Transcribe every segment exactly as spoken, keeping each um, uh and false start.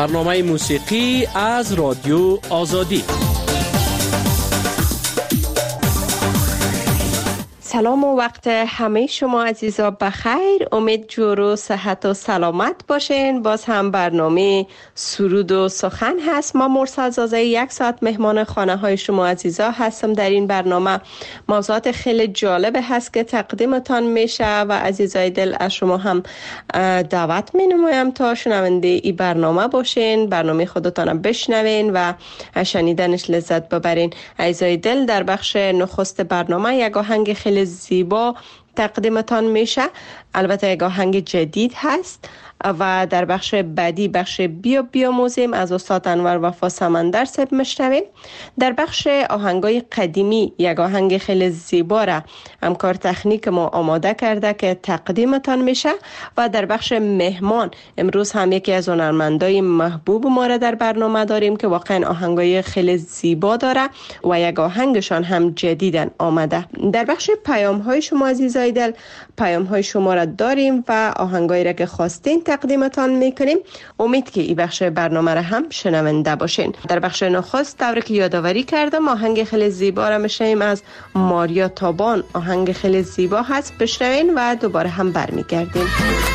برنامه موسیقی از رادیو آزادی. سلام و وقت همه شما عزیزا بخیر. امید جور و صحت و سلامت باشین. باز هم برنامه سرود و سخن هست. ما مرسل زازه یک ساعت مهمان خانه های شما عزیزا هستم. در این برنامه موضوعات خیلی جالب هست که تقدیمتان میشه و عزیزای دل از شما هم دعوت می نمایم تا شنونده این برنامه باشین، برنامه خودتان بشنوین و شنیدنش لذت ببرین. عزیزای دل، در بخش نخست برنامه یک آهنگ خیلی زیبا تقدیمتان میشه. البته یک آهنگ جدید هست و در بخش بعدی بخش بیا بیاموزیم از استاد انور وفا سمندر صاحب میشنویم. در بخش آهنگای قدیمی یک آهنگ خیلی زیبا را همکار تکنیک ما آماده کرده که تقدیمتان میشه و در بخش مهمان امروز هم یکی از هنرمندای محبوب ما را در برنامه داریم که واقعا آهنگای خیلی زیبا داره و یک آهنگشان هم جدیدن آمده. در بخش پیام های شما عزیزای دل، پیام های شما را داریم و آهنگایی را که خواستین تقدیمتان میکنیم. امید که این بخش برنامه را هم شنونده باشین. در بخش نخست دوره که یادآوری کردم آهنگ خیلی زیبا را میشنویم از ماریا تابان. آهنگ خیلی زیبا هست، بشنوین و دوباره هم برمیگردیم.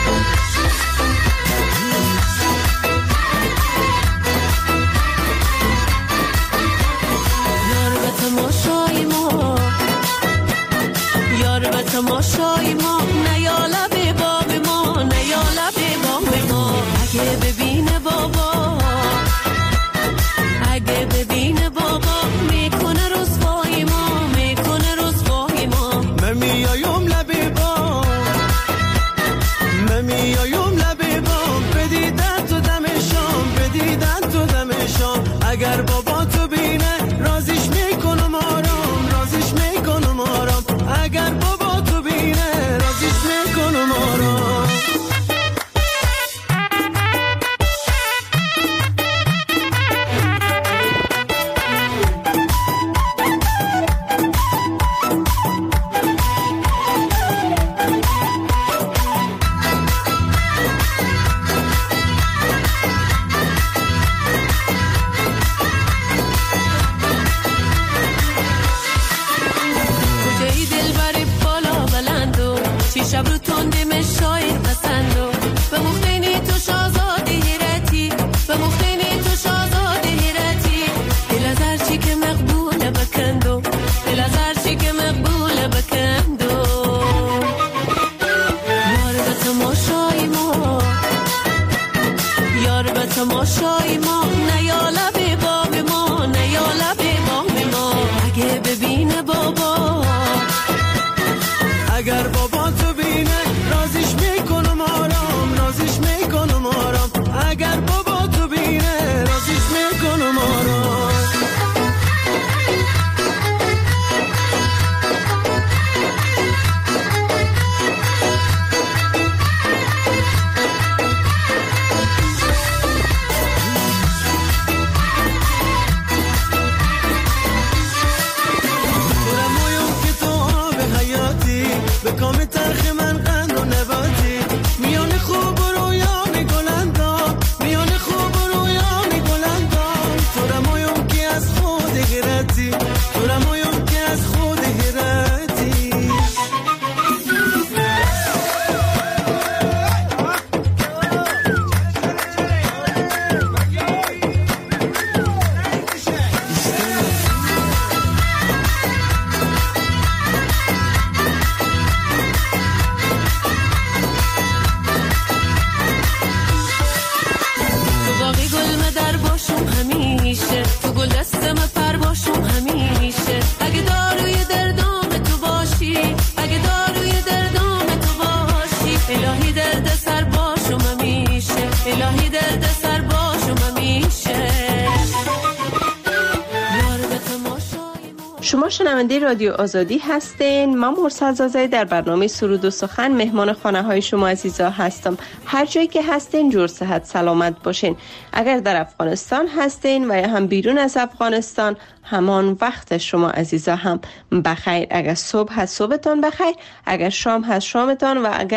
تماشای ما نیالا به باب ما، نیالا به باب ما. اگه ببینه بابا، اگه ببینه بابا میکنه رسوای ما، میکنه رسوای ما. من میایم لبه بام، من میایم لبه بام. بدیدن تو دم شام، بدیدن تو دم شام. اگر بابا تو بینه رازیش میکنم آرام، رازیش میکنم آرام. اگر بابا تماشای ما نیالا به باب ما، نیالا به باب ما. اگه ببینه بابا، اگر بابا تو بینه رازیش میکنم آرام، رازیش میکنم آرام. اگر بابا تو بینه رازیش میکنم آرام. کام ترخ من قند و نباتی، میان خوب و رویان گلندا، میان خوب و رویان گلندا. تو رمایم که از خود غیرتی، تو رمایم که از خود غیرتی. شما شنونده رادیو آزادی هستین. من مرسل زازه در برنامه سرود و سخن مهمان خانه های شما عزیزا هستم. هر جایی که هستین جور صحت سلامت باشین. اگر در افغانستان هستین و یا هم بیرون از افغانستان، همان وقت شما عزیزا هم بخیر. اگر صبح هست صبحتان بخیر، اگر شام هست شامتان و اگر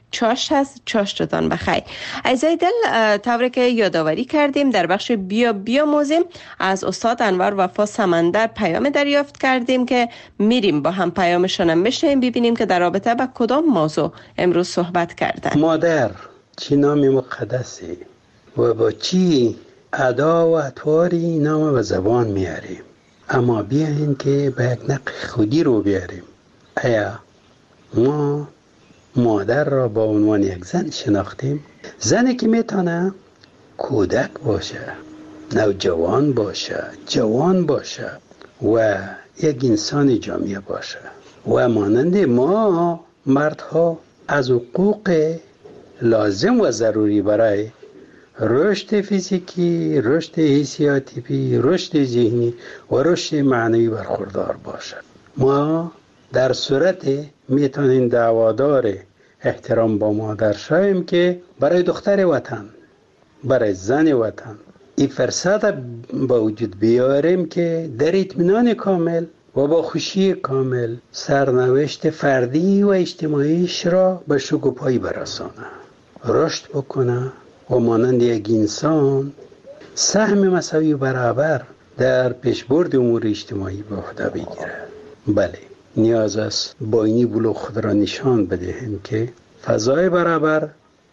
چاشت هست. چاشتتان بخیر. عزیزای دل، طوری که یادآوری کردیم در بخش بیا بیا موزیم از استاد انور وفا سمندر پیام دریافت کردیم که میریم با هم پیامشون هم بشنیم ببینیم که در رابطه با کدام موضوع امروز صحبت کردن. مادر چی نام مقدسی و با چی ادا و اطواری نام و زبان میاریم، اما بیاین که به یک نقل خودی رو بیاریم. ایا ما مادر را با عنوان یک زن شناختیم؟ زنی که میتونه کودک باشه، نوجوان باشه، جوان باشه و یک انسان جامعه باشه و مانند ما مردها از حقوق لازم و ضروری برای رشد فیزیکی، رشد حسیاتی، رشد ذهنی و رشد معنوی برخوردار باشه. ما در صورت میتونیم دعوادار احترام با مادر شویم که برای دختر وطن، برای زن وطن این فرصت با وجود بیاریم که در اطمینان کامل و با خوشی کامل سرنوشت فردی و اجتماعیش را به شکوفایی برسانه، رشد بکنه و مانند یک انسان سهم مساوی برابر در پیشبرد امور اجتماعی به عهده بگیره. بله، نیاز است با اینی بلوغ خود را نشان بدهیم که فضای برابر،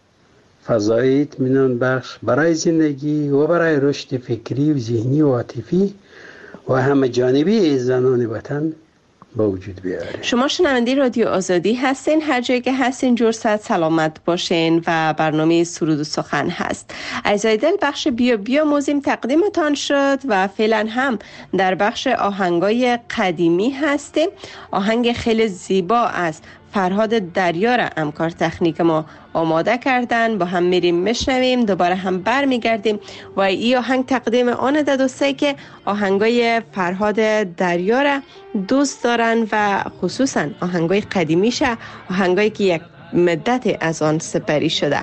فضای اطمینان بخش برای زندگی و برای رشد فکری و ذهنی و عاطفی و همه جانبی زنان وطن با وجود بیاریم. شما شنونده رادیو آزادی هستین، هر جایی که هستین جور صحت سلامت باشین و برنامه سرود و سخن هست. عزیزای دل، بخش بیا بیا موزیم تقدیمتان شد و فعلا هم در بخش آهنگای قدیمی هستیم. آهنگ خیلی زیبا از فرهاد دریا را همکار تکنیک ما آماده کردن، با هم میریم میشنویم، دوباره هم بر میگردیم و این آهنگ تقدیم آن ده دوستایی که آهنگای فرهاد دریا را دوست دارن و خصوصا آهنگای قدیمیشه، آهنگایی که یک مدت از آن سپری شده.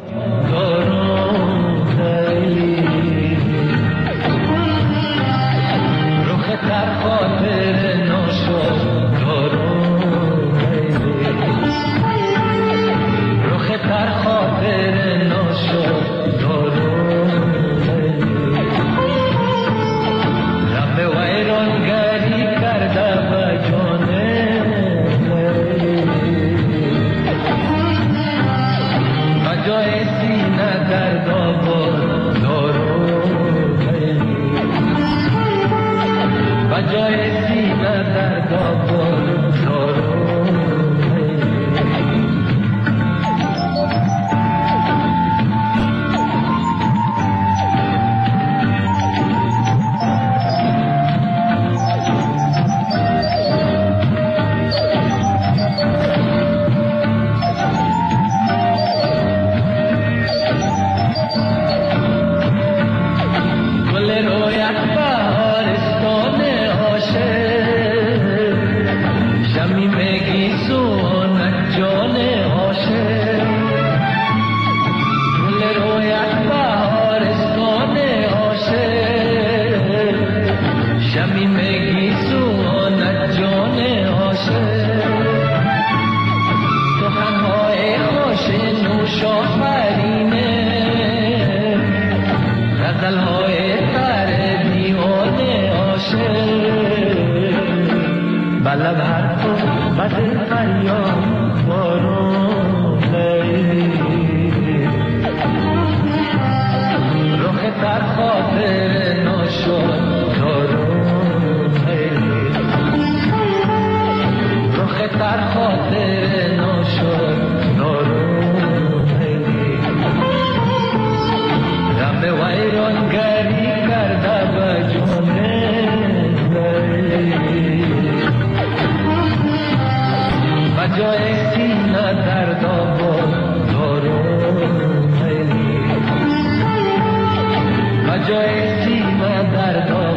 جای سینه درد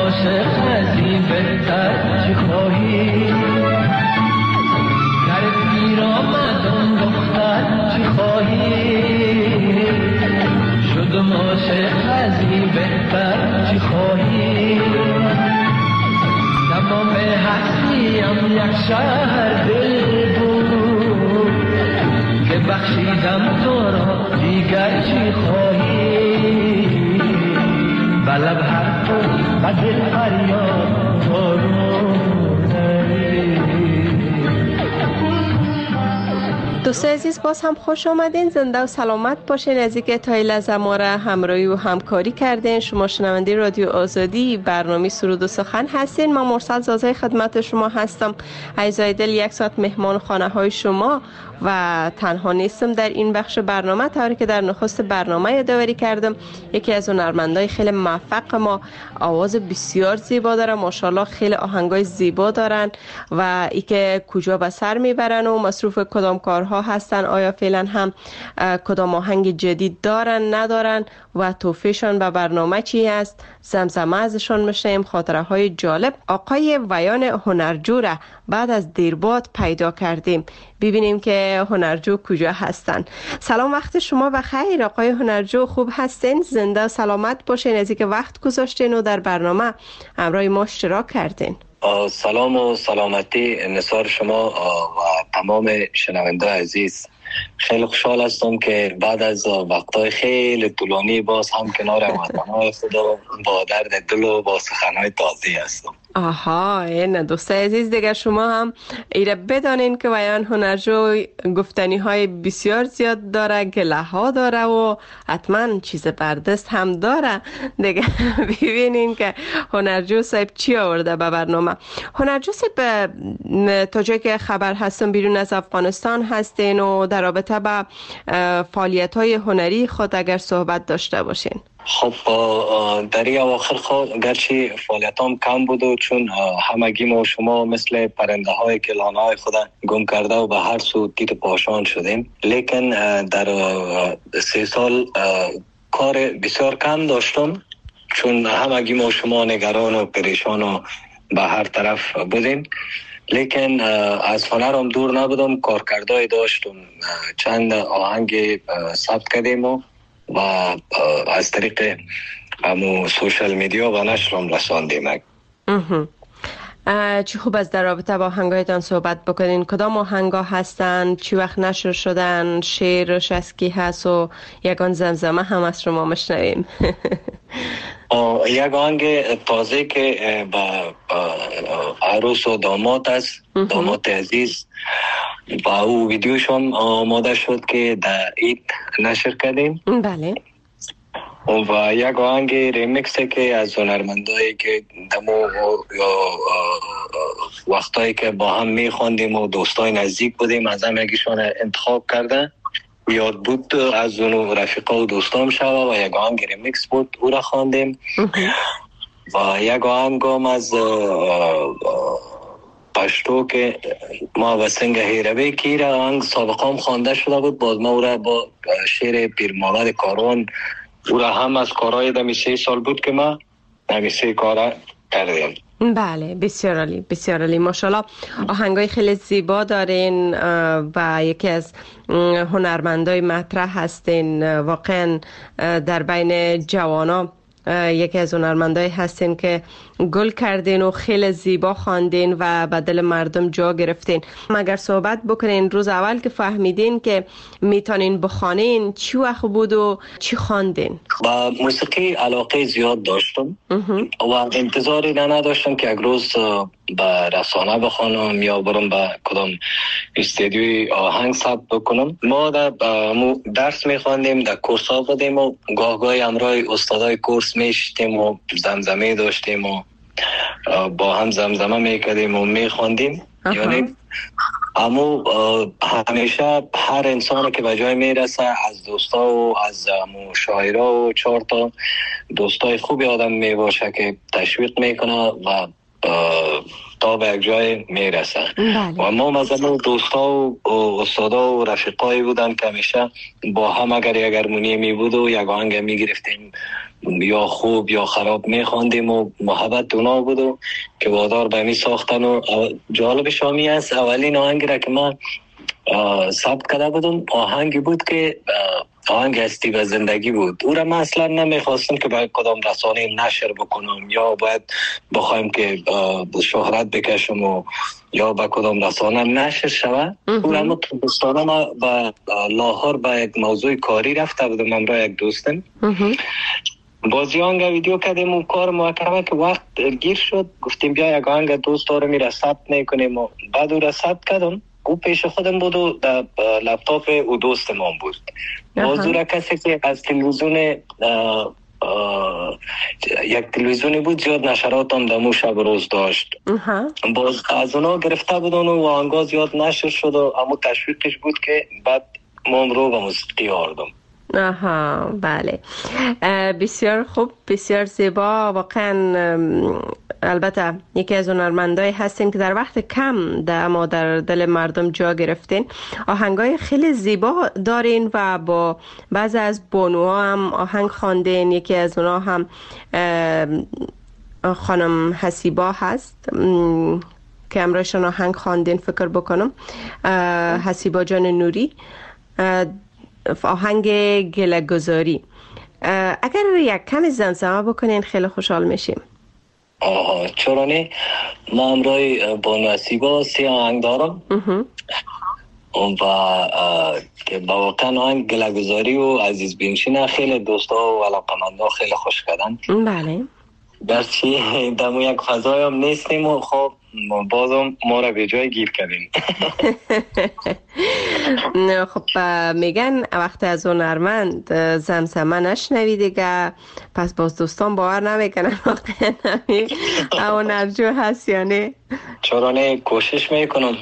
عاشق از این بهتر چی خواهی؟ در پیرامدم دختر چی خواهی؟ شدم عاشق از این بهتر چی خواهی؟ تمام هستیم یک شهر دل بود که بخشیدم تو را دیگر چی خواهی؟ بلب هر تو و دل فریاد دوست عزیز، باز هم خوش آمدین. زنده و سلامت باشین. از اینکه تا این لحظه ما را همراهی و همکاری کردین. شما شنونده رادیو آزادی برنامه سرود و سخن هستین. من مرسل زازای خدمت شما هستم. عزیزای دل، یک ساعت مهمان خانه های شما و تنها نیستم در این بخش برنامه. طوری که در نخست برنامه یادآوری کردم، یکی از هنرمندای خیلی موفق ما، آواز بسیار زیبا داره، ماشاءالله خیلی آهنگای زیبا دارن و ای که کجا به سر میبرن و مصروف کدام کارها هستن، آیا فعلا هم کدام آهنگ جدید دارن ندارن و توفیشان به برنامه چی است، زمزمه ازشان میشنیم، خاطره های جالب. آقای ویان هنرجو را بعد از دیرباد پیدا کردیم. ببینیم که هنرجو کجا هستن. سلام، وقت شما بخیر آقای هنرجو، خوب هستین؟ زنده و سلامت باشین. از اینکه وقت گذاشتین و در برنامه همراه ما اشتراک کردین. سلام و سلامتی نثار شما و تمام شنونده عزیز. خیلی خوشحال هستم که بعد از وقتهای خیلی طولانی باز هم کنار هموطنان خدا با درد دل و با سخنهای تازه هستم. آها، این دوست عزیز دیگه شما هم ایره بدانین که ویان هنرجو گفتنی های بسیار زیاد داره، گله ها داره و حتما چیز بردست هم داره دیگه. ببینین که هنرجو صاحب چی آورده به برنامه. هنرجو صاحب، تا جایی که خبر هستم بیرون از افغانستان هستین و در رابطه با فعالیت های هنری خود اگر صحبت داشته باشین. خب در این اواخر خود گرچه فعالیتام کم بود و چون همگی ما و شما مثل پرنده های که لانه های خود گم کرده و به هر سو تیت پاشان شدیم، لیکن در سه سال کار بسیار کم داشتم چون همگی ما و شما نگران و پریشان و به هر طرف بودیم. لیکن از هنرم دور نبودم، کارکردهای داشتم، چند آهنگ ثبت کردیم و و از طریق همو سوشل میدیا و نشرم رساندیم. چی خوب از در رابطه با آهنگایتان صحبت بکنین. کدام آهنگا هستن؟ چی وقت نشر شدن؟ شعرش از کی هست و یگان زمزمه هم از شما مشنویم. یک آهنگ تازه که با عروس و داماد است، داماد عزیز، با او ویدیوش هم آماده شد که در عید نشر کردیم. بله. و یک آهنگ ریمیکس که از هنرمندایی که دمو وقتایی که با هم میخوندیم و دوستای نزدیک بودیم از هم یکیشان انتخاب کرده، یاد بود از اون رفیقا و دوستام شوا و یک آهنگ ریمیکس بود، او را خواندیم. و یک آهنگ هم از پشتو که ما و سنگ هیروی که را آهنگ سابقا هم خوانده شده بود، باز ما او را با شعر پیر محمد کاروان، او را هم از کارهای دمی سه سال بود که ما دمی سه کارا کردیم. بله، بسیار عالی، بسیار عالی، ماشاءالله. آهنگای خیلی زیبا دارین و یکی از هنرمندای مطرح هستین. واقعا در بین جوانا یکی از هنرمندای هستین که گل کردین و خیلی زیبا خواندین و به دل مردم جا گرفتین. مگر صحبت بکنین روز اول که فهمیدین که میتونین بخوانین چی وقت بود و چی خواندین؟ با موسیقی علاقه زیاد داشتم و انتظاری نداشتم که یک روز به رسانه بخوانم یا برم به کدام استودیوی آهنگ ثبت بکنم. ما در درس میخواندیم، در کورس ها بودیم و گاه گاهی همراه استادای کورس میشتیم و زمزمه داشتیم و با هم زمزمه میکردیم و میخواندیم. یعنی اما همیشه هر انسان که به جای میرسه از دوستا و از شاعرها و چهار تا دوستای خوبی آدم میباشه که تشویق میکنه و تا به یک جای میرسن. و ما مثلا دوستا و استادا و رفیقایی بودن که همیشه با هم اگر یک هارمونی می بود و یک آهنگ می گرفتیم یا خوب یا خراب می خواندیم و محبت اونا بود و که وادار به می ساختن. و جالب شامی است اولین آهنگی را که من ثبت کرده بودم آهنگی بود که آهنگ هستی و زندگی بود. او را من اصلا نمیخواستم که باید کدام رسانه نشر بکنم یا باید بخوایم که شهرت بکشم و یا با کدام رسانه نشر شود. او را من دوستانه ما با لاهور با یک موضوع کاری رفته بودم همراه یک دوستم. بازی آهنگ ویدیو کردیم و کار محکمه که وقت گیر شد گفتیم بیا یک آهنگ دوست داره میره ثبت میکنیم و بعد او را ثبت کردم. او پیش خودم بود و در لپتاپ او دوست ما بود. موضوع را کسی که از تلویزیون یک تلویزیونی بود زیاد نشرات هم دمو شب روز داشت. باز از اونا گرفته بودن و آهنگا زیاد نشر شد و امو تشویقش بود که بعد ما رو به موسیقی آوردم. آها بله بسیار خوب بسیار زیبا. واقعا البته یکی از هنرمندای هستین که در وقت کم در ما در دل مردم جا گرفتین. آهنگای خیلی زیبا دارین و با بعضی از بانوها هم آهنگ خواندین. یکی از اونا هم خانم حسیبا هست که امروزشان آهنگ خواندین فکر بکنم. حسیبا جان نوری آهنگ گله گذاری. اگر یک کمی زمزمه بکنین خیلی خوشحال میشیم. آها چرا نه. ما امروی بانو حسیبا سی آهنگ دارم و که با واقعا آهنگ گله گذاری و عزیز بینشین خیلی دوستا و علاقمندا خیلی خوش کردن. بله گرچه دمو یک فضای هم نیستیم و خب بازم ما را به جای گیر کردیم. خب میگن وقتی از هنرمند زمزمه نشنوی دیگه پس باز دوستان باور نمیکنن وقتی نمی هنرجو هست یا نه. چرا نه کوشش میکنم.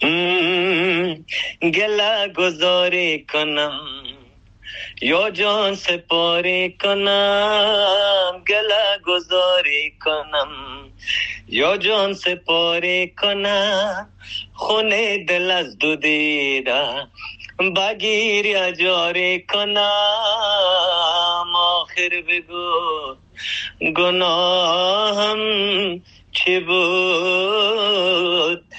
گله گذاری کنم یا جان سپاری کنم گله گذاری کنم یا جان سپاری کنم خونه دل از دو دیده بگیر یا جاری کنم آخر بگو گناهم چی بود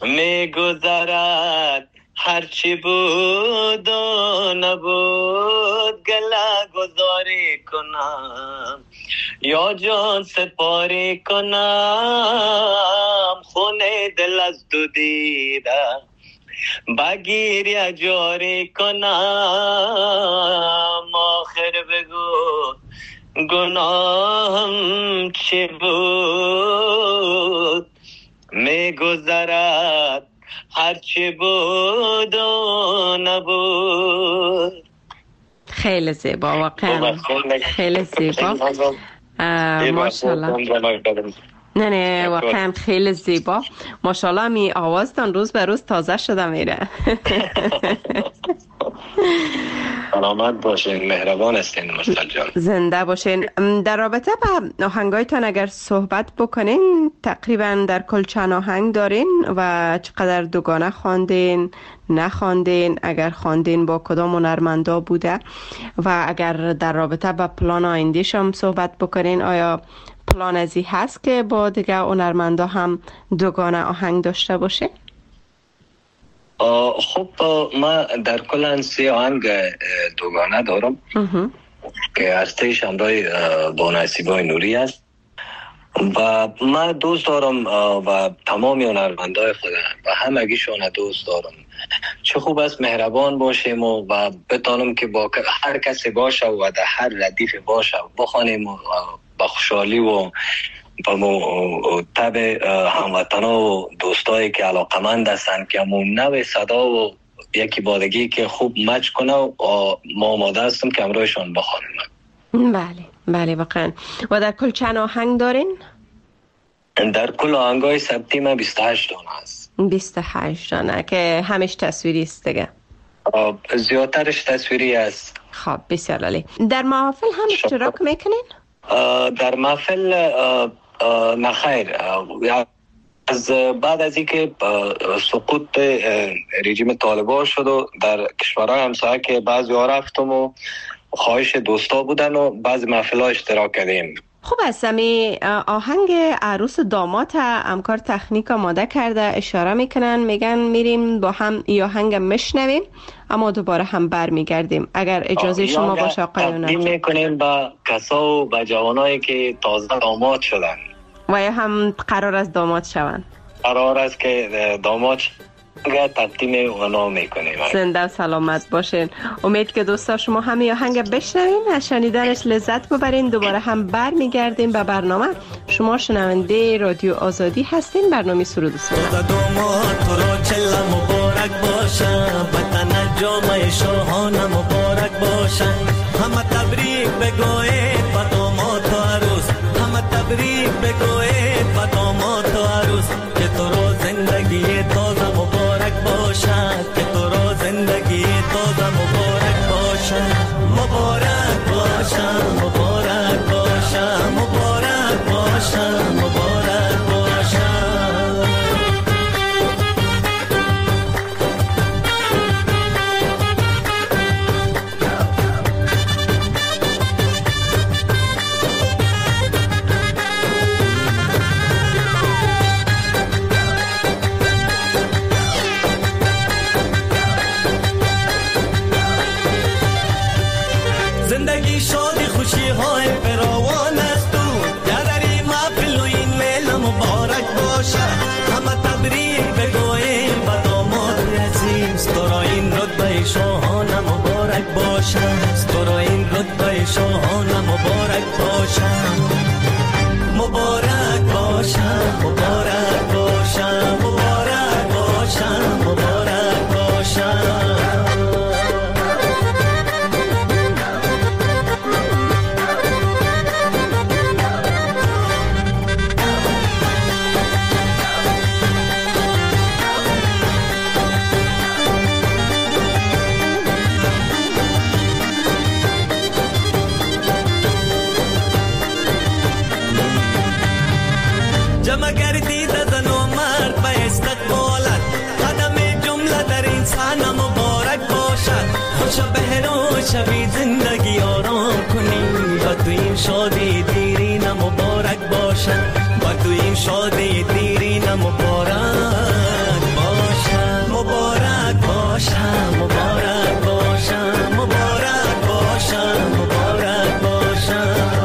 میگذرد هرچی بود و نبود گله گذاری کنم یا جان سپاری کنم خونه دل از دو دیده بگیر یا جاری کنم آخر بگو گناهم چی بود میگذرد هرچی بود و نبود. خیلی زیبا واقعا خیلی زیبا ماشاءالله. نه نه واقعا خیلی زیبا ماشاءالله. می آوازتان روز به روز تازه شده میره. سلامت باشین مهربان هستین مشتاق جان. زنده باشین. در رابطه با آهنگایتان اگر صحبت بکنین تقریبا در کل چند آهنگ دارین و چقدر دوگانه خواندین نخواندین؟ اگر خواندین با کدام هنرمندا بوده؟ و اگر در رابطه با پلان آینده‌ش هم صحبت بکنین آیا پلان ازی هست که با دیگه هنرمندا هم دوگانه آهنگ داشته باشه؟ خب ما در کل سی آهنگ دوگانه دارم که هستیش همراه بانو حسیبا نوری است و من دوست دارم و تمامی هنرمندای خودم و همگیشون دوست دارم. چه خوب است مهربان باشیم و, و بتانم که با هر کسی باشه و در هر ردیف باشه و بخوانیم و با خوشحالی و با تب هموطنا و دوستایی که علاقمند هستن که همون نوع صدا و یکی بادگی که خوب مچ کنه و ما آماده هستم که امروزشان بخوانیم. بله بله واقعا. و در کل چند آهنگ دارین؟ در کل آهنگای ثبتی ما بیست و هشت دانه هست. بیست و هشت دانه که همش تصویری است دیگه؟ زیادترش تصویری است. خب بسیار عالی. در محافل هم اشتراک میکنین؟ در محفل نخیر، از بعد از اینکه سقوط رژیم طالبان شد و در کشورهای همسایه که بعضی ها رفتم و خواهش دوستا بودن و بعضی محفل ها اشتراک کردیم. خوب است. می آهنگ عروس داماد همکار تکنیک آماده کرده، اشاره میکنن، میگن میریم با هم ای آهنگ مشنویم اما دوباره هم بر میگردیم اگر اجازه شما باشه آقایون. تقدیم میکنیم به کسا و به جوانایی که تازه داماد شدن و یا هم قرار است داماد شوند. قرار است که داماد شوند، تقدیم اونا میکنیم. زنده و سلامت باشین. امید که دوستا شما هم یه آهنگ بشنوین، از شنیدنش لذت ببرین. دوباره هم بر میگردیم به برنامه. شما شنونده رادیو آزادی هستین، برنامه سرود و سخن. داماد تو را چله مبارک باشن، وطن جامعه شاهانه مبارک باشن. همه تبریک بگوید به داماد و عروس، همه تبریک بگوید به داماد و عروس، که تو را زندگی تازه مبارک باشد، که تو را زندگی تازه مبارک باشد. مبارک باشد، مبارک باشد، مبارک باشد، مبارک باشد. زندگی شادی خوشی های فراوان است تو، یادری محفل و این لیله مبارک باشد. همه تبریک بگوییم به داماد عزیز، تو را این رتبه شاهانه مبارک باشد، تو را این رتبه شاهانه مبارک باشد. مبارک باشد، مبارک باشد، مبارک باشد، مبارک باشد. جمع گردید زن و مرد به استقبالت، قدم جمله در انسان مبارک باشد. خوش بهرو شوی زندگی آرام کنی، با تو این شادی دیری مبارک باشد، با تو این شادی دیری مبارک باشد. مبارک باشد، مبارک باشد، مبارک باشد، مبارک باشد.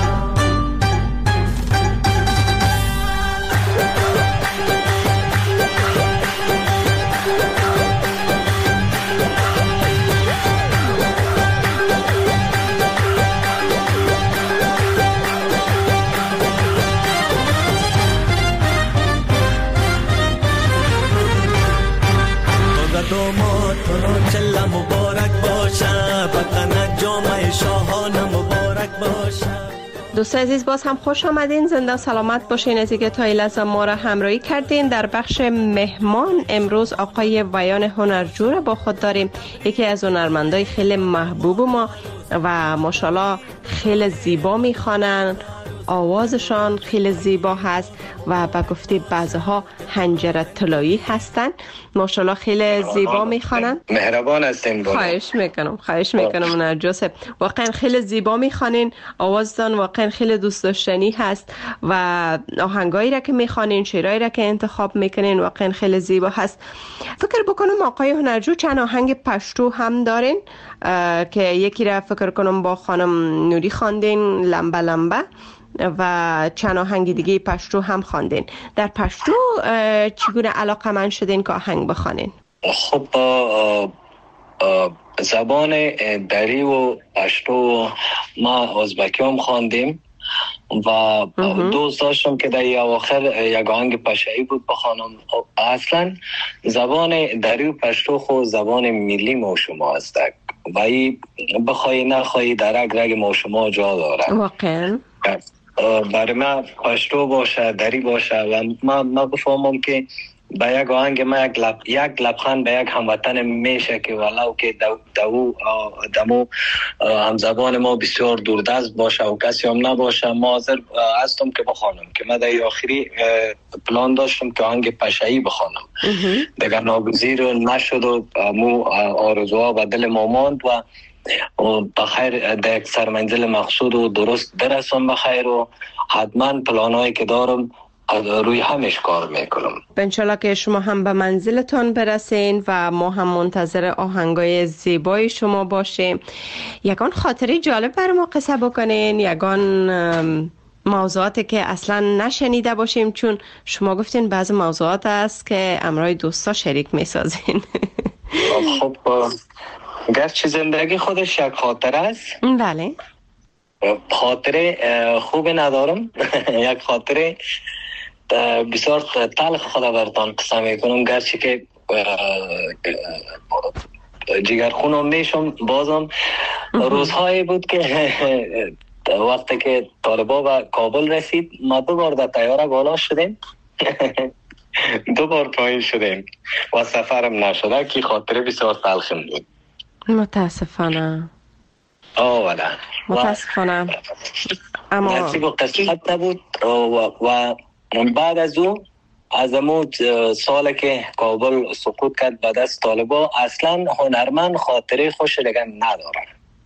داماد تو را چله مبارک باشد، وطن جامعه شاهانه مبارک باشد. دوست عزیز باز هم خوش آمدین، زنده سلامت باشین. از اینکه تا این لحظه ما را همراهی کردین. در بخش مهمان امروز آقای ویان هنرجو را با خود داریم، یکی از هنرمندای خیلی محبوب ما و ماشاءالله خیلی زیبا میخوانن، آوازشان خیلی زیبا هست و با گفته بعضها حنجره طلایی هستن. ماشاءالله خیلی زیبا میخوانن. مهربان هستین. خواهش میکنم خواهش میکنم نرجس، واقعا خیلی زیبا میخوانین، آوازتان واقعا خیلی دوست داشتنی هست و آهنگایی را که میخوانین، شعرهایی را که انتخاب میکنین واقعا خیلی زیبا هست. فکر بکنم آقای هنرجو چند آهنگ پشتو هم دارین که یکی را فکر کنم با خانم نوری خواندین، لمبه لمبه، و چند آهنگ دیگه پشتو هم خواندین. در پشتو چگونه علاقه‌مند شدین که آهنگ بخوانین؟ خب زبان دری و پشتو ما ازبکی هم خواندیم و دوست داشتم که در اواخر یک آهنگ پشایی بود بخوانم. اصلا زبان دری و پشتو خود زبان ملی ما شما است و ای بخوای نخوای در رگ رگ ما شما جا داره. واقعا برای من پشتو باشه، دری باشه و من, من بفهمم که به یک آهنگ ما یک لب یک لبخند به یک هموطن میشه که ولو که دو دو دمو همزبان ما بسیار دوردست باشه و کسی هم نباشه، ما حاضر هستم که بخوانم که من در آخری پلان داشتم که آهنگ پشه‌ای بخوانم دیگر ناگزیر نشد و مو آرزوها به دل ما ماند و بخیر در یک سرمنزل مقصود و درست برسم بخیر و حتما پلانایی که دارم روی همش کار میکنم. انشالله که شما هم به منزلتان برسین و ما هم منتظر آهنگای زیبای شما باشیم. یگان خاطره جالب برای ما قصه بکنین، یگان موضوعاتی که اصلا نشنیده باشیم، چون شما گفتین بعض موضوعات است که امرای دوستا شریک میسازین. خب گرچه زندگی خودش یک خاطره است. بله. خاطره خوب ندارم. یک خاطره بسیار تلخ خدا براتان قصه میکنم، گرچه که جگرخونم میشم بازم. روزهایی بود که وقتی که طالبا به کابل رسید ما دو بار در طیاره بالا شدیم دو بار پایین شدیم و سفرم نشده که خاطره بسیار تلخم بود. متاسفانه. آه ولی متاسفانه اما نصیب و قسمت نبود. و, و بعد از اون از امون سال که کابل سقوط کرد به دست طالبا اصلا هنرمند خاطره خوش دیگه نداره.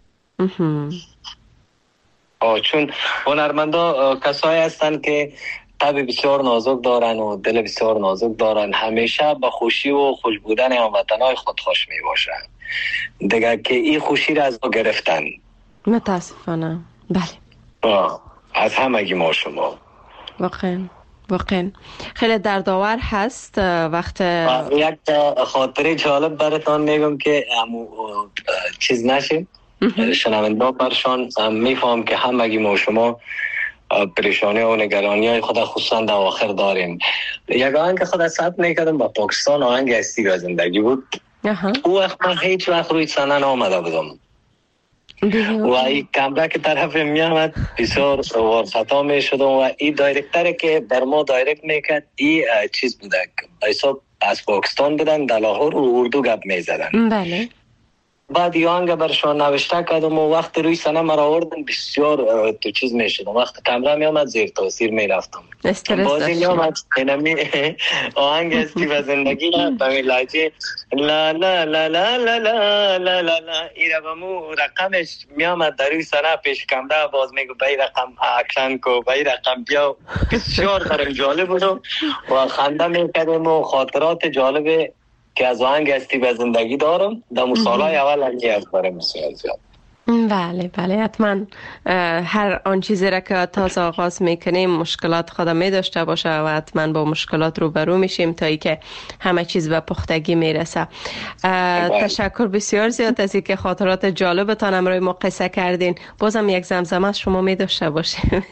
آه چون هنرمندا کسایی هستن که طبع بسیار نازک دارن و دل بسیار نازک دارن، همیشه به خوشی و خوش بودن هموطنای خود خوش می باشن دیگه که این خوشی را از ما گرفتن. متاسفانه. بله. آه. از همگی ما شما واقعا واقعا خیلی دردآور هست. وقت یک خاطره جالب براتون میگم که امو چیز نشیم شنونده پرشان میفهم که همگی ما شما پریشانی و نگرانی های خود خصوصا در آخر داریم. یک آهنگ خود ثبت میکردم با پاکستان، آهنگ هستی و زندگی بود. او وقت من هیچ وقت روی صحنه نآمده بودم و این کمبک که طرف می آمد بسیار وارخطا می شدم و این دایرکتره که در ما دایرکت میکرد این چیز بوده حساب از پاکستان بودن در لاهور و اردو گپ می زدن. بله. بعد یه آهنگ برشان نوشته کردم و وقت روی صحنه مرا آوردن بسیار تو چیز می شدم، وقت کمره می آمد زیر تاثیر می رفتم. بازی می آمد اینمی آهنگ هستی و زندگی به می لحجه لا لا لا لا لا لا لا لا لا ایره بمو رقمش می آمد در روی صحنه پیش کمره باز می گو بای رقم اکشن کو بای رقم بیا. بسیار برام جالب بود و خنده می کردم و خاطرات جالب که از آهنگ هستی به زندگی دارم در مسالای اول هنگی از برم بسیار زیاد. بله بله حتما هر آن چیزی را که تازه آغاز میکنیم مشکلات خدا می داشته باشه و حتما با مشکلات روبرو میشیم تا ای که همه چیز به پختگی میرسه. تشکر بسیار زیاد از اینکه خاطرات جالبتان امروز ما قصه کردین. بازم یک زمزمه از شما می داشته باشیم.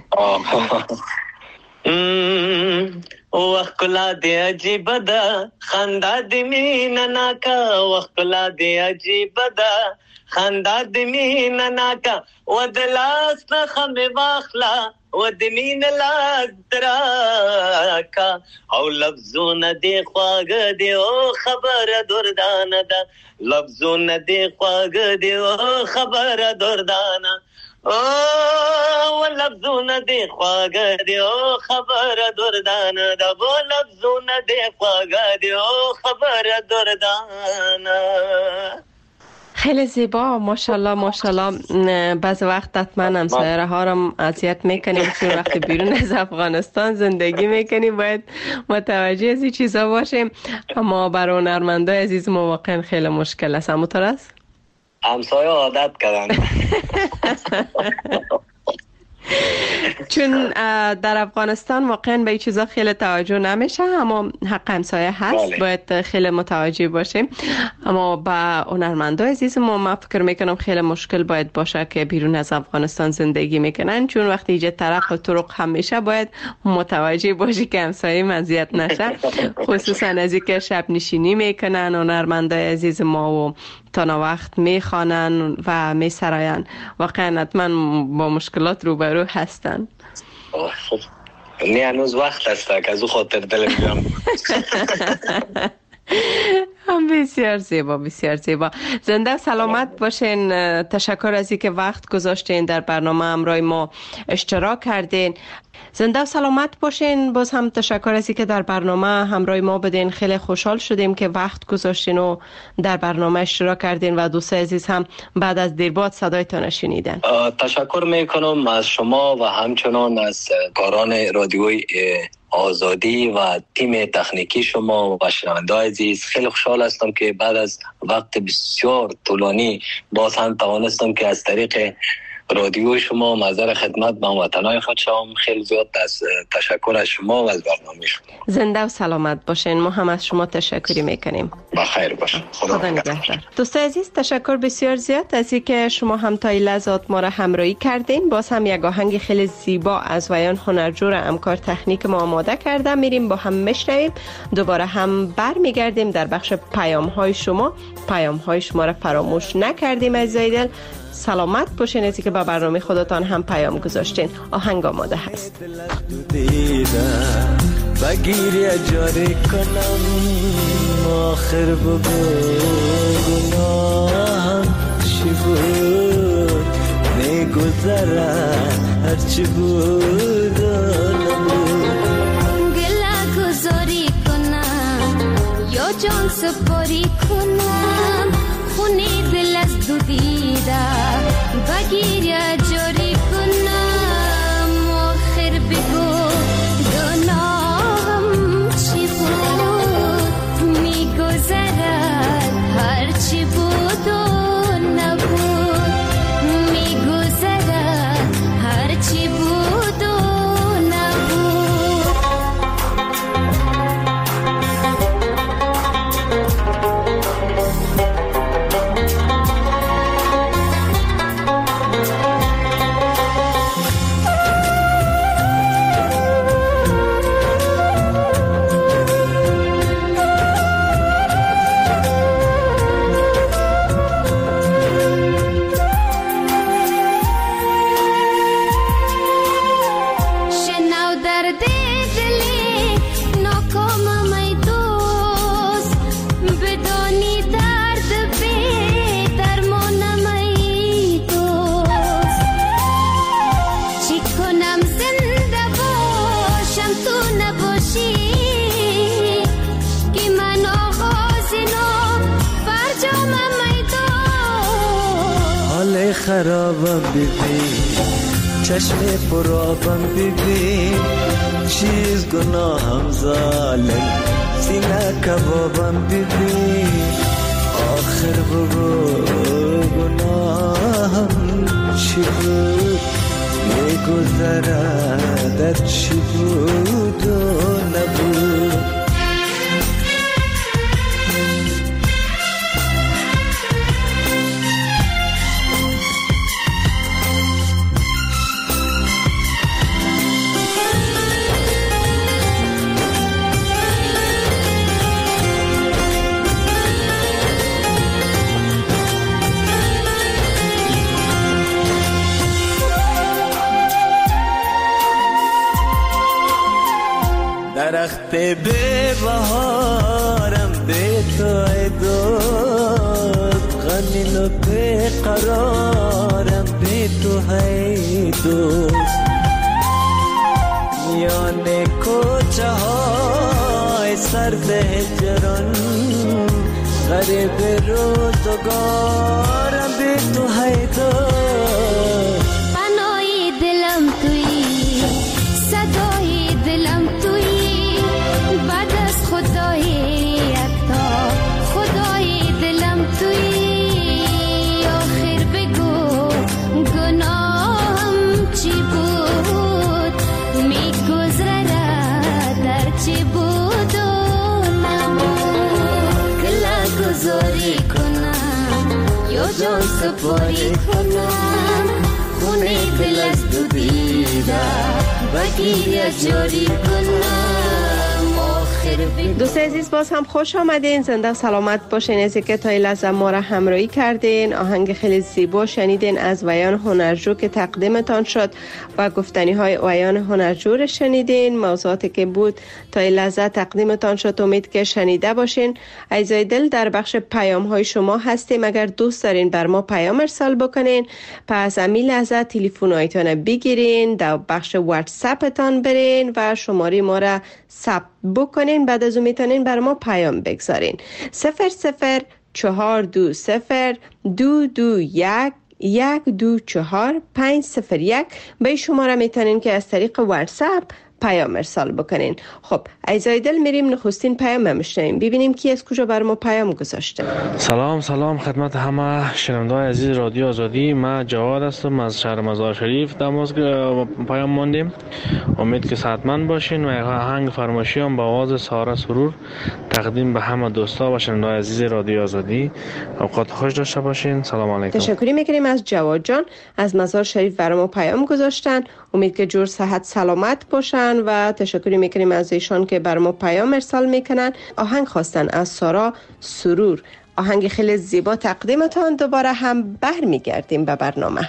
وخت کلا دی عجیب ده خندا دی مینا ناکا وخت کلا دی عجیب ده خندا دی مینا ناکا و دلاس نخم واخلا و دی مین لاس دراکا او لفظون دی خواگ دی او خبر دردان ده لفظون دی خواگ دی او خبر دردان او لفظون دی خواگ دی او خبر دردان دا و لفظون دی خواگ دی او خبر دردان. خیلی زیبا ماشاءالله ماشاءالله. بعض وقت حتما همسایه ها رو اذیت میکنیم چون وقتی بیرون از افغانستان زندگی میکنیم باید متوجه از این چیزا باشیم، اما برای هنرمندای عزیز ما واقعا خیلی مشکل است. همونطور است؟ همسایه عادت کردن چون در افغانستان واقعا به این چیزا خیلی توجه نمیشه، اما حق همسایه هست. بله. باید خیلی متوجه باشیم. اما با هنرمندای عزیز ما من فکر میکنم خیلی مشکل باید باشه که بیرون از افغانستان زندگی میکنن، چون وقتی اینجا طرق و طرق هم میشه باید متوجه باشی که همسایه اذیت نشه، خصوصا از اینکه شب نشینی میکنن هنرمندای عزیز ما و تا وقت میخوانن و میسراین. واقعا حتما با مشکلات روبرو هستن. نه هنوز وقت است که از او خاطر دلم بیام. بسیار زیبا، بسیار زیبا. زنده و سلامت باشین. تشکر از اینکه وقت گذاشتین در برنامه همراه ما اشتراک کردین. زنده و سلامت باشین. باز هم تشکر از اینکه در برنامه همراه ما بدین. خیلی خوشحال شدیم که وقت گذاشتین و در برنامه اشتراک کردین و دوست عزیز هم بعد از دیر بعد صدایتان شنیدن. تشکر میکنم از شما و همچنان از کاران رادیوی آزادی و تیم تکنیکی شما و شنونده عزیز. خیلی خوشحال هستم که بعد از وقت بسیار طولانی باز هم توانستم که از طریق رادیو شما مظهر خدمت به هموطنان خود شوم. خیلی زیاد از تشکر از شما و از برنامه شما. زنده و سلامت باشین. ما هم از شما تشکری میکنیم. بخیر باشین. خدا, خدا نگهدار. دوست عزیز تشکر بسیار زیاد از اینکه شما هم تا این لحظات ما را همراهی کردین. باز هم یک آهنگ خیلی زیبا از ویان هنرجو را همکار تکنیک ما آماده کرده. میریم با هم میشنویم. دوباره هم برمیگردیم در بخش پیام های شما. پیام های شما را فراموش نکردیم عزیزای دل. سلامت باشین از که با برنامه خودتان هم پیام گذاشتین. آهنگ آماده هست. بگیری اجاره کنم آخر بگو گناهم چی بود نگذرم هرچی بود گله گذاری کنم یا جان سپاری کنم خونه دل از دو دیده بگیر اجاری کنم آخر بگو گناهم چی بود میگذرد هرچی بود و نبود میگذرد هرچی بود و خرابم ببین چشم پرابم ببین چیز گناهم ظالم سینه کبابم ببین آخر بگو گناهم چی بود میگذرد چی بود و نبود درخت به بهارم به تو ایداد غنین و به قرارم به تو ایداد میان کوچه های سرد هجران غریب روزگارم به تو ایداد پناهی دلم تویی صدای دلم تویی بعد از خدای یکتا خدای دلم تویی آخر بگو گناهم چی بود میگذرد در چی بود و نبود گله گذاری کنم یا جان سپاری کنم خونه دل از دو دیده بگیر یا جاری کنم آخر بگو دوست عزیز باز هم خوش آمدین، زنده سلامت باشین. از اینکه تا این لحظه ما را همراهی کردین. آهنگ خیلی زیبا شنیدین از ویان هنرجو که تقدیمتان شد و گفتنی های ویان هنرجو را شنیدین. موضوعاتی که بود تا این لحظه تقدیمتان شد امید که شنیده باشین. عزیزای دل در بخش پیام های شما هستیم. اگر دوست دارین بر ما پیام ارسال بکنین پس همین لحظه تلفن هایتان بگیرین، در بخش واتساپتان برین و شماره ما را ثبت بکنین. بعد از اون میتونین بر ما پیام بگذارین. صفر صفر چهار دو صفر دو دو یک یک دو چهار پنج صفر یک به شماره میتونین که از طریق واتساپ پیام ارسال بکنین. خب عزیزای دل میریم نخستین پیام میشنیم، ببینیم کی از کجا بر ما پیام گذاشته. سلام سلام خدمت همه شنونده‌های عزیز رادیو آزادی. من جواد هستم از شهر مزار شریف. دماز پیام ماندیم، امید که صحتمند باشین و آهنگ فرمایشی هم با آواز ساره سرور تقدیم به همه دوستا و شنونده‌های عزیز رادیو آزادی. اوقات خوش داشته باشین. سلام علیکم. تشکر میکنیم از جواد جان از مزار شریف بر ما پیام گذاشتن. امید که جور صحت سلامت باشن و تشکر میکنیم از ایشان که بر ما پیام ارسال میکنن. آهنگ خواستن از سارا سرور، آهنگ خیلی زیبا تقدیمتان. دوباره هم برمیگردیم به برنامه.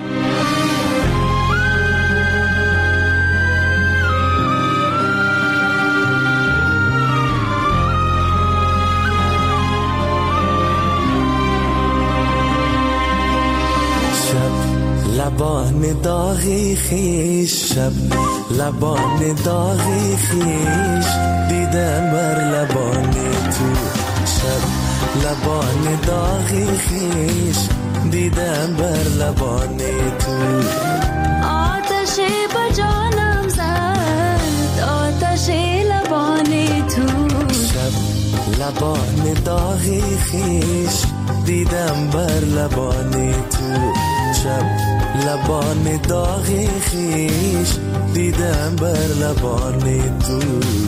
لبان داغی خیش، شب لبان داغی خیش دیدم بر لبان تو. شب لبان داغی خیش دیدم بر لبان تو. آتش با جانم زد، آتش لبان تو. شب لبان داغی خیش دیدم بر لبان تو. شب لبان داغی خیش دیدم بر لبان تو.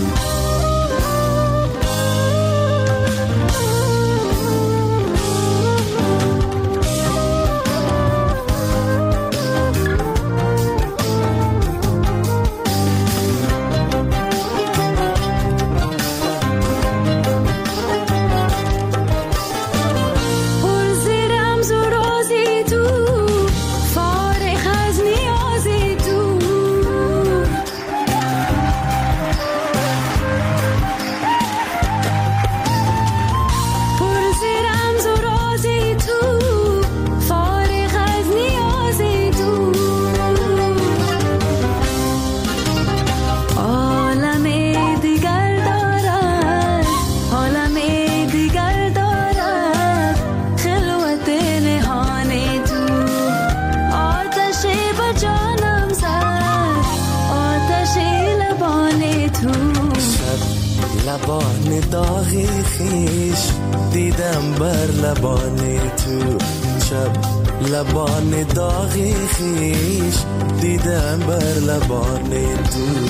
لبان داغی خیش دیدم بر لبان تو. شب لبان داغی خیش دیدم بر لبان تو.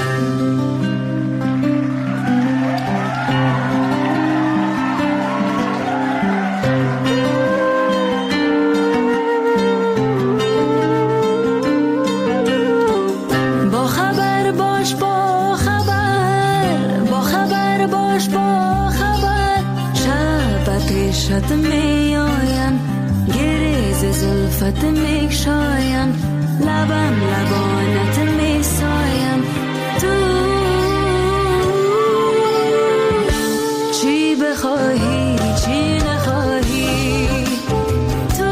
شد می آیم گریز زلفت می شایم، لبم لبانت می سایم. تو چی بخواهی چی نخواهی، تو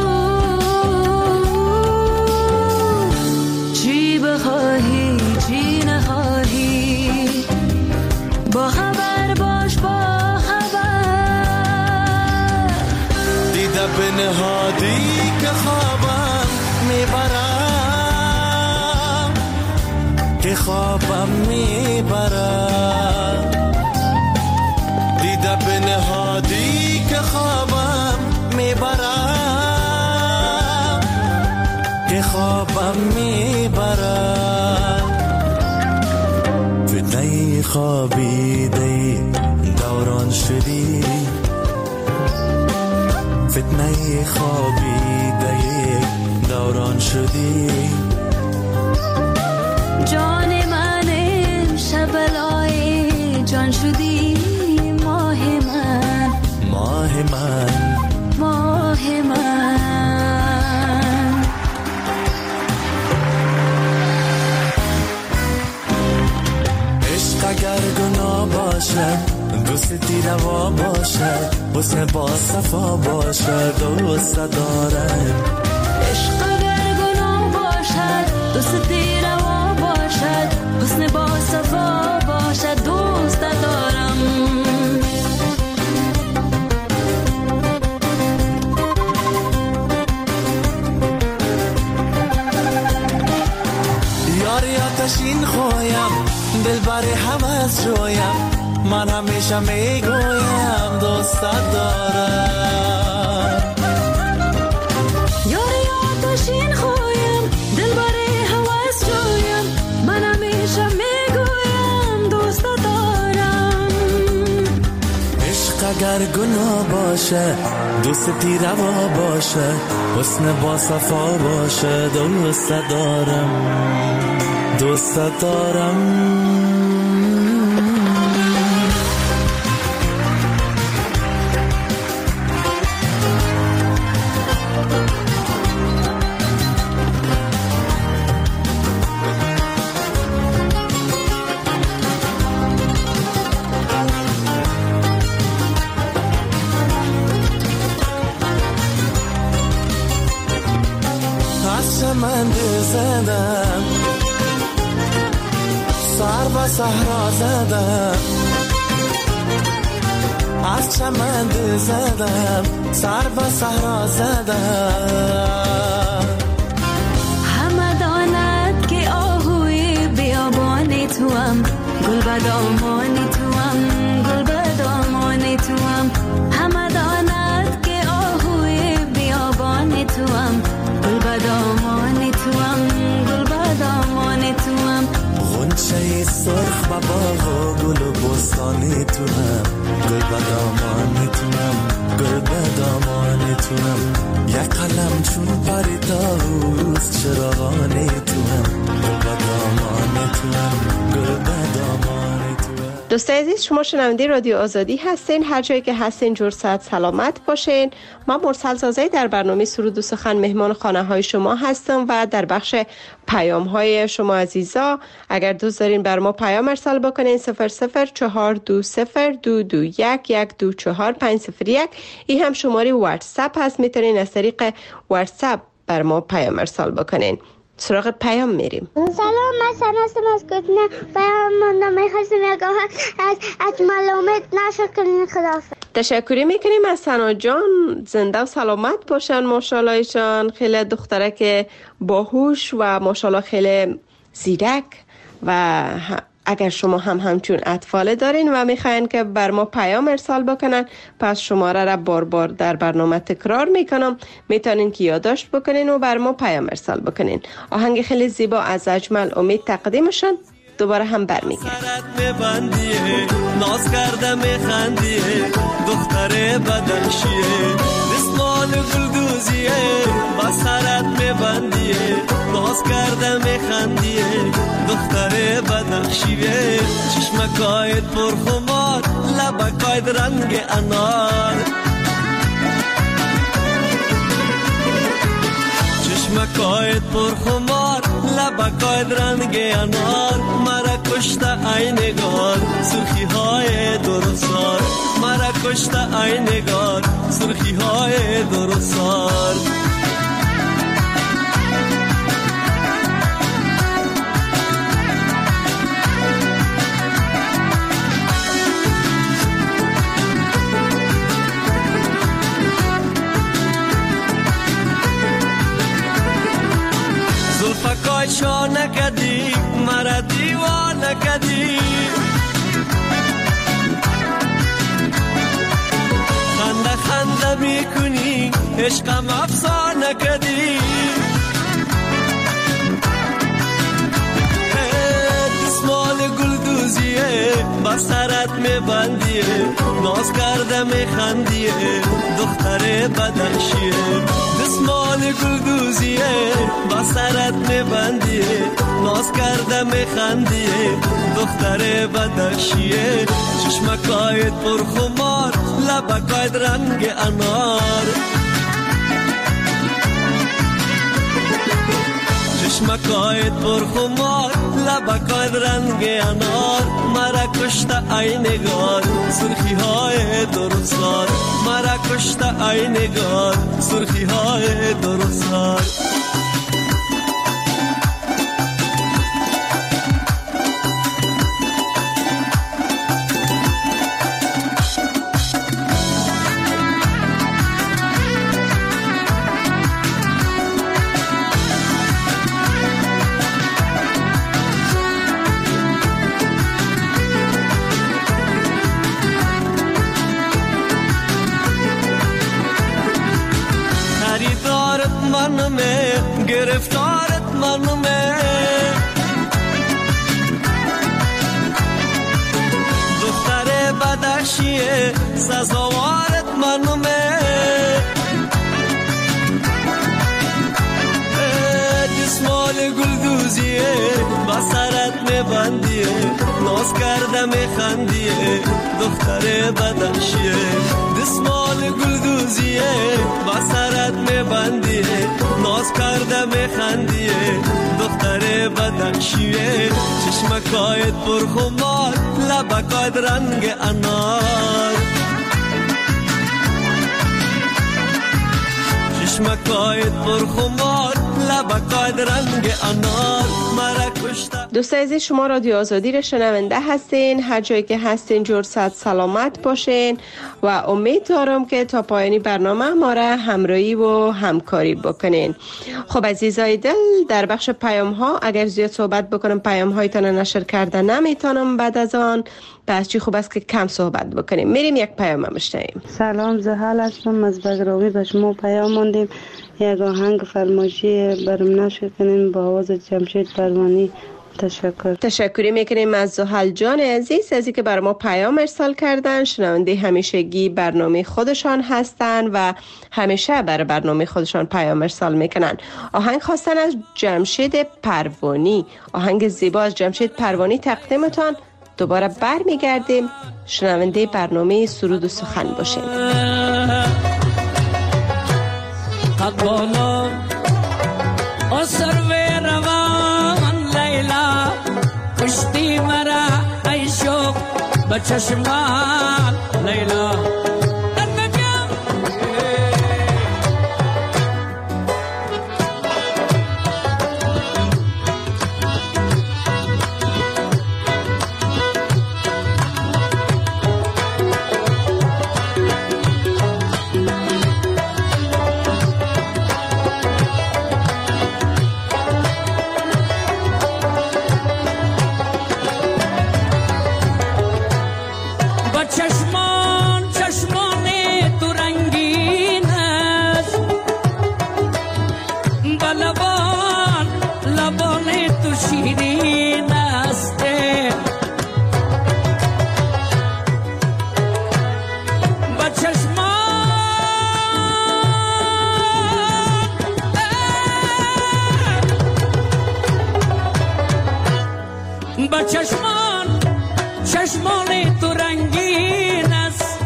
چی بخواهی چی نخواهی. با خبر باش با به نهادی که خوابم میبرم، که خوابم میبرم. دیده به نهادی که خوابم میبرم، که خوابم میبرم. فتنه خوابیده دوران شدی، فتنه خوابیده دوران شدی. جان من شب لای جان شدی ماه من، ماه من، ماه من. عشق اگر گناه باشه، دوستی روا باشه، حسن با صفا باشه، دوست دارم. عشق اگر گناه باشد، دوستی روا باشد، حسن با صفا باشد، دوست دارم. یاری آتشین خویم، دل بری حوض جویم، من همیشه میگویم دوست دارم. یاری آتشین خویم، دل بری حوض جویم، من همیشه میگویم دوست دارم. عشق اگر گناه باشه، دوستی روا باشه، حسن با صفا باشه، دوست دارم، دوست دارم. من زدم سر و صحرا زدم، از چمن زدم سر و صحرا زدم. همه داند که آهوی بیابان توام، گل بدامان توام، گل بدامان توام. همه داند که آهوی بیابان توام، گل بدامان توام، گل بدامان توام. غنچه سرخ و باغ و گل و بستانی توام، گل بدامان توام، گل بدامان توام. یک قلم چون پری طاووس چراغانی توام، گل بدامان توام، گل بدامان توام. دوستای عزیز، شما شنونده رادیو آزادی هستین. هر جایی که هستین جور صحت سلامت باشین. من مرسل زازی در برنامه سرود و سخن مهمان خانه های شما هستم و در بخش پیام های شما عزیزا اگر دوست دارین بر ما پیام ارسال بکنین صفر صفر چهار دو صفر دو دو یک یک دو چهار پنج صفر یک. این هم شماره واتساپ هست، میتونین از طریق واتساپ بر ما پیام ارسال بکنین. سراغ پیام میریم. سلام، من سنا هستم از گوتنه. پیام من میخواستم یکم از از معلومات نشر کنین. خداحافظ. تشکری میکنیم از سنا جان، زنده و سلامت باشن ماشاءاللهشان. خیلی دختره که باهوش و ماشاءالله خیلی زیرک و اگر شما هم همچون اطفال دارین و میخواین که بر ما پیام ارسال بکنن، پس شماره را بار بار در برنامه تکرار میکنم، میتونین که یادداشت بکنین و بر ما پیام ارسال بکنین. آهنگ خیلی زیبا از اجمل امید تقدیمشان دوباره هم برمیگردم. ناز کرده میخندیه دختر بدخشیه، دستمال گلدوزیه با سرت میبندیه. ناز کرده میخندیه دختر بدخشیه، چشمکایت پرخمار لبکایت رنگ انار. چشمکایت پرخمار لبکایت رنگ انار. مرا کشته ای نگار سرخی های درسار، مرا کشته ای نگار سرخی های درسار. زلفکای شانه کدی مرا دیوانه کدی، خنده خنده میکنی عشقم افسانه کدی. دستمال گلدوزیه با سرت میبندیه، ناز کرده میخندیه دختر بدخشیه. دستمال گلدوزیه با سرت میبندیه، ناز کرده میخندیه دختر بدخشیه. چشمکایت پرخمار لبکایت رنگ انار چشمکایت پرخمار لبکایت رنگ انار مرا کشت ای نگار سرخی های درخسار مرا کشت ای نگار سرخی های درخسار من में गिरफ्तारत मन में دختر بدخشیه سزاوارت من में دسمال گلدوزیه بسرت میبندیه ناز کرده میخندیه دختر بدخشیه دسمال گلدوزیه بسرت میبندیه ناز کرده میخندیه دختر بدخشیه چشمکایت پرخمار لبکایت رنگ انار چشمکایت پرخمار لبکایت رنگ انار مرا کشته. دوستان عزیز شما رادیو آزادی را شنونده هستین، هر جایی که هستین جور صد سلامت باشین و امید دارم که تا پایانی برنامه ما را همراهی و همکاری بکنین. خب عزیزای دل، در بخش پیام ها اگر زیاد صحبت بکنم پیام هایتان نشر کرده نمیتونم، بعد از آن پس چی خوب است که کم صحبت بکنیم. میریم یک پیام بشنویم. سلام، زحل هستم از بگرامی، به شما پیام ماندیم یک آهنگ فرمایشی برام نشر کنین با آواز جمشید پروانی. تشکر. تشکری میکنیم از زحل جان عزیز از اینکه برای ما پیام ارسال کردن. شنونده همیشگی برنامه خودشان هستن و همیشه برای برنامه خودشان پیام ارسال میکنن. آهنگ خواستن از جمشید پروانی، آهنگ زیبا از جمشید پروانی تقدیمتان. دوباره بر میگردیم. شنونده برنامه سرود و سخن باشین. قبالا اصر و روان لیلا کشتی مرا ای شوق بچشمان لیلا چشمان چشمان تو رنگین است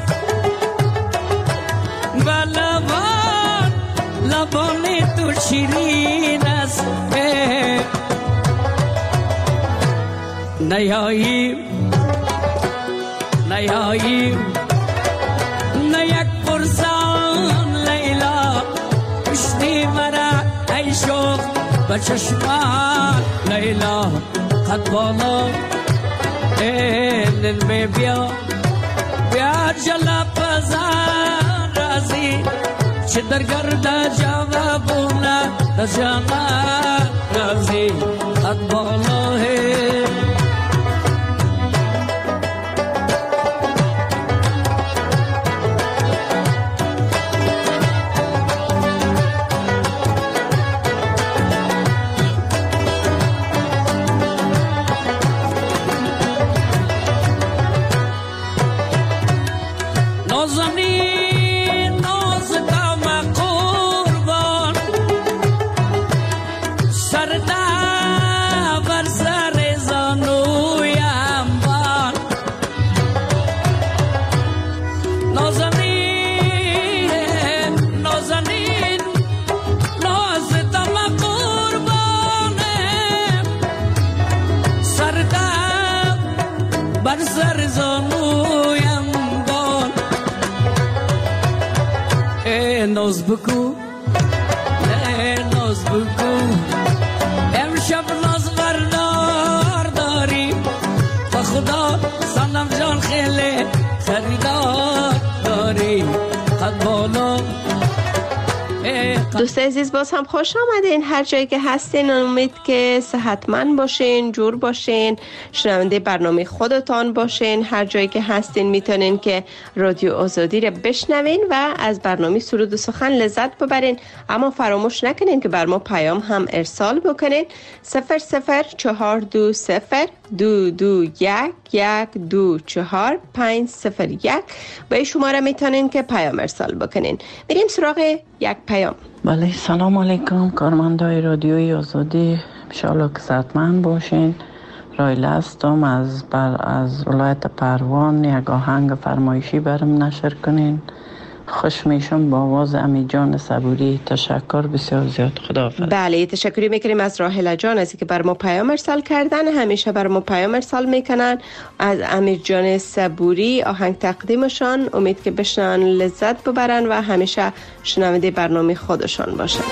و لبان لبان تو شیرین است نیایی نیایی نه یک فرسان لیلا کشتی مرا ای شوق به چشمان لیلا قد بالا این می بیا بیا جلا پزان رازی چه در گرد جوابونا جانا رازی قد بالا ہے مویم دان ای ناز بکو ای ناز بکو امشب ناز بردار داری و خدا صنم جان خیلی خریدار داری قد بالا. دوست عزیز باز هم خوش آمدین هر جایی که هستین. امید که صحتمند باشین، جور باشین، شنونده برنامه خودتان باشین. هر جایی که هستین میتونین که رادیو آزادی رو بشنوین و از برنامه سرود و سخن لذت ببرین. اما فراموش نکنین که بر ما پیام هم ارسال بکنین. صفر صفر چهار دو صفر دو دو یک یک دو چهار پنج صفر یک با این شماره میتونین که پیام ارسال بکنین. میریم سراغ یک پیام. بله سلام علیکم کارمندای رادیوی آزادی، انشالله که صحتمند باشین. رایله هستم از بر از ولایت پروان. یک آهنگ فرمایشی برام نشر کنین. خوش میشم با آواز امی جان صبوری. تشکر بسیار زیاد. خداحافظ. بله تشکری میکنیم از راحله جان از که بر ما پیام ارسال کردن. همیشه بر ما پیام ارسال میکنن. از امیر جان صبوری آهنگ تقدیمشان. امید که بشنن لذت ببرن و همیشه شنونده برنامه خودشان باشن.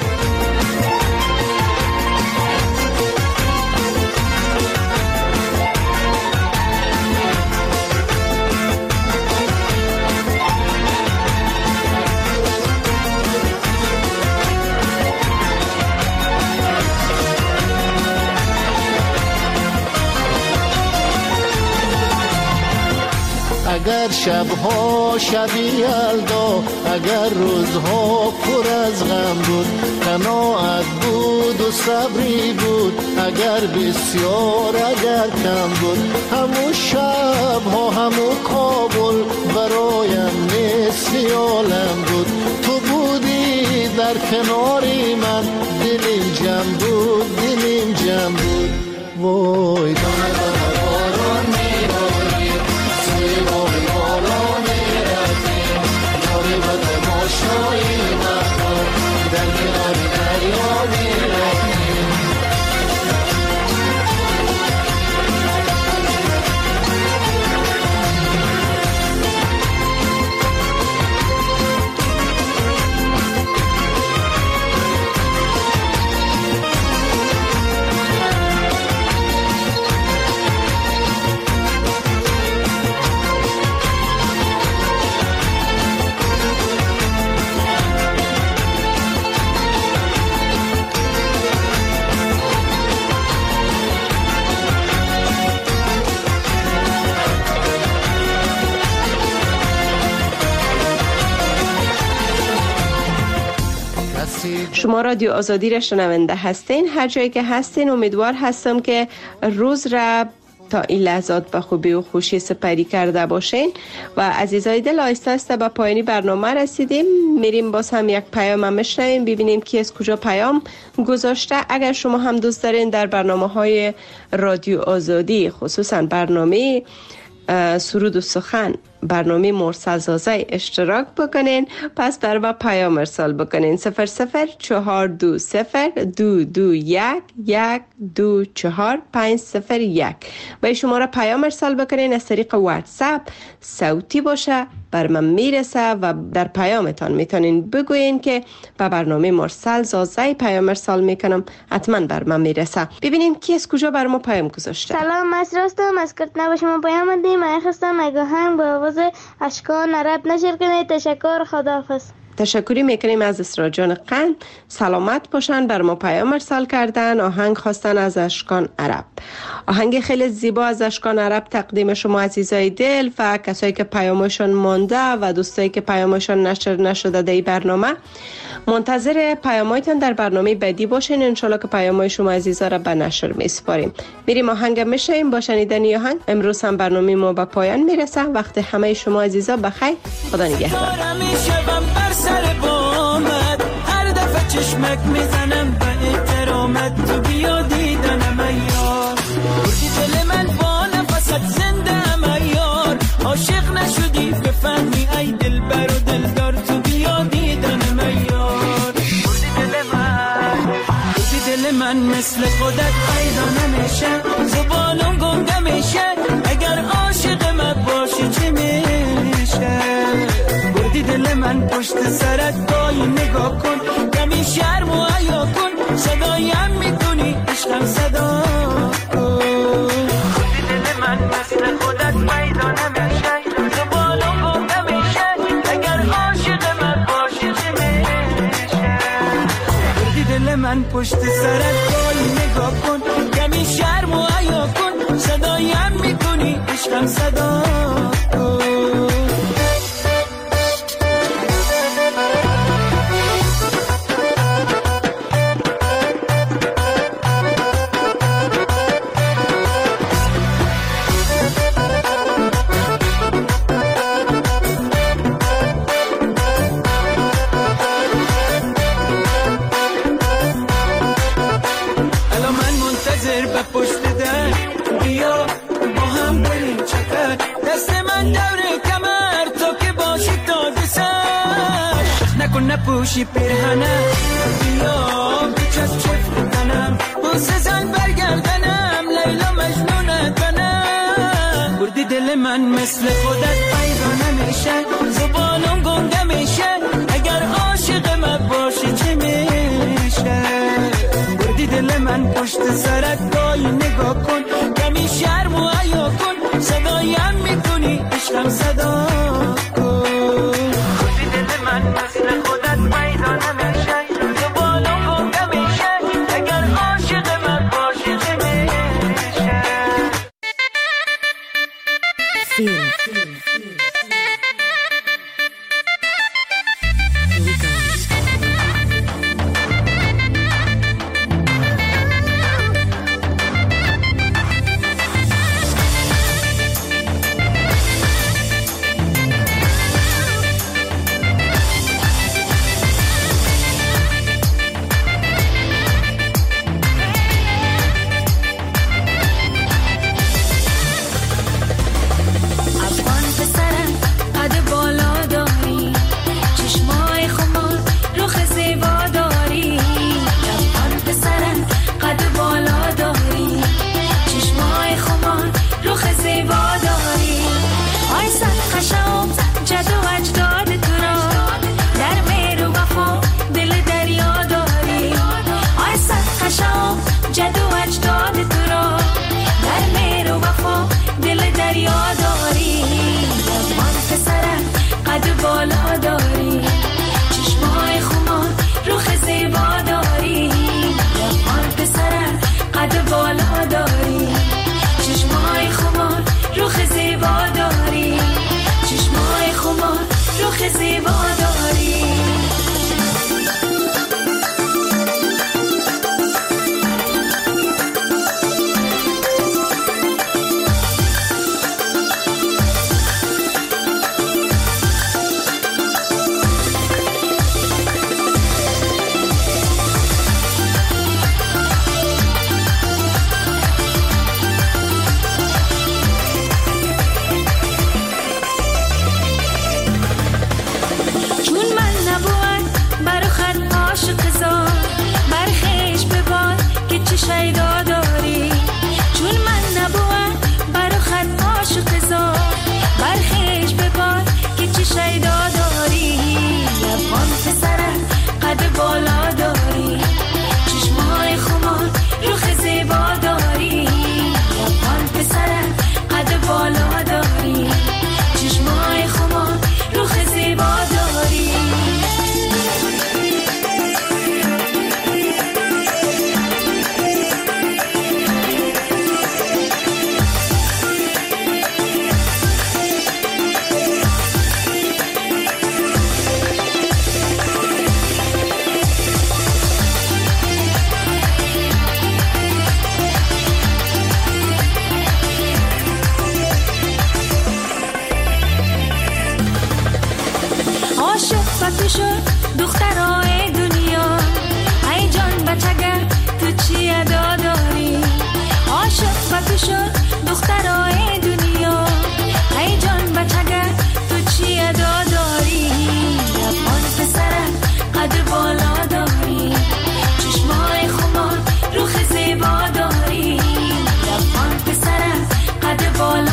اگر شبها شبی یلدا، اگر روزها پر از غم بود، قناعت بود و صبری بود، اگر بسیار اگر کم بود، همون شبها همون کابل برایم مثل عالم بود. تو بودی در کناری من، دلیم جمع بود دلیم جمع بود. وای دانه دانه باران میباری، سیبای بالا میرفتی، یاری و تماشایی مکن، در کنار دریا میرفتی. شما رادیو آزادی را شنونده هستین. هر جایی که هستین امیدوار هستم که روز را تا این لحظات به خوبی و خوشی سپری کرده باشین. و عزیزای دل آهسته آهسته به پایانی برنامه رسیدیم. میریم باز هم یک پیام هم میشنویم ببینیم کی از کجا پیام گذاشته. اگر شما هم دوست دارین در برنامه های رادیو آزادی، خصوصا برنامه سرود و سخن، برنامه مرسلزازه اشتراک بکنین، پس بر ما پیام ارسال بکنین. صفر صفر چهار دو صفر دو دو یک یک دو چهار پنج صفر یک با شماره پیام ارسال بکنین. از طریق واتساپ صوتی باشه بر من میرسه و در پیامتان میتونین بگوین که با برنامه مرسلزازه پیام ارسال میکنم، حتما بر من میرسه. ببینیم کی از کجا بر ما پیام گذاشته. سلام، از راستم از کرتنه با شما پیام دیم. من خواستم اگه هم با آواز اشکان عرب نشر کنید. تشکر، خداحافظ. تشکری میکنیم از اسرا جان قند. سلامت باشن، بر ما پیام ارسال کردن. آهنگ خواستن از اشکان عرب. آهنگ خیلی زیبا از اشکان عرب تقدیم شما عزیزای دل و کسایی که پیامشون مانده و دوستایی که پیامشون نشر نشده در برنامه. منتظر پیامایتان در برنامه بعدی باشین. انشالله که پیامای شما عزیزا را به نشر میسپاریم. میریم آهنگ میشیم. با شنیدن آهنگ امروز هم برنامه ما به پایان میرسه. وقت همه شما عزیزا بخیر. خدا نگهدار. سر بامت هر دفعه چشمک میزنم به احترامت، تو بیا دیدنم ایار، بردی دل من با نفست زنده ام ایار، عاشق نشدی بفهمی ای دل بر و دلدار، تو بیا دیدنم ایار، بردی دل من بردی دل من مثل خودت پیدا نمیشه، زبانم گنده میشه، اگر عاشق من باشی پشت سرت وای نگاه کن کمی شرم و حیا کن صدایم میکنی عشقم صدا کن خودی دل من مثل خودت پیدا نمیشه تو بالم گم نمیشه اگر عاشق من باشی چه میشه خودی دل من پشت سرت وای نگاه کن کمی شرم و حیا کن صدایم میکنی عشقم صدا کن نپوشی پیرهنم بیا بیچست چفت کنم بوسه زن برگردنم لیلا مجنونت کنم بردی دل من مثل خودت پیدا نمیشه زبانم گنگه میشه اگر عاشق من باشی چه میشه بردی دل من پشت سرت وای نگاه کن کمی شرم و حیا کن صدایم میکنی عشقم صدا کن بردی دل من مثل خودت پیدا نمیشه تو بالم گنگه میشه اگر عاشق من باشی چه میشه Feel. بالا